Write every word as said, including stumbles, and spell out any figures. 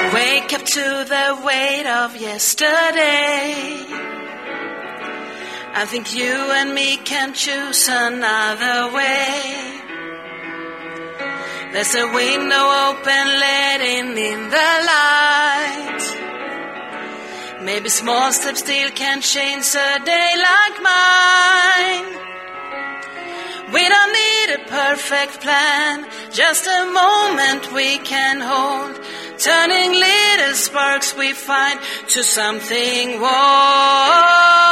Wake up to the weight of yesterday. I think you and me can choose another way. There's a window open, letting in the light. Maybe small steps still can change a day like mine. We don't need a perfect plan, just a moment we can hold, turning little sparks we find to something warm.